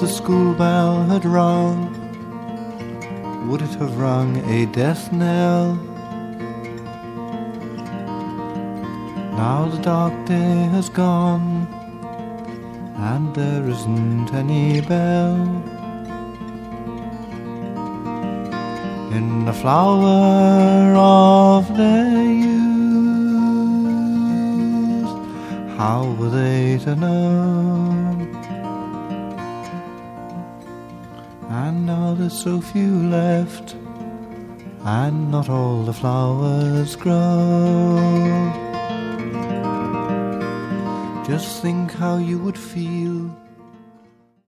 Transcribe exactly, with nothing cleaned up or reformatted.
the school bell had rung, would it have rung a death knell? Now the dark day has gone, and there isn't any bell. In the flower of their youth, how were they to know? And now there's so few left, and not all the flowers grow. Just think how you would feel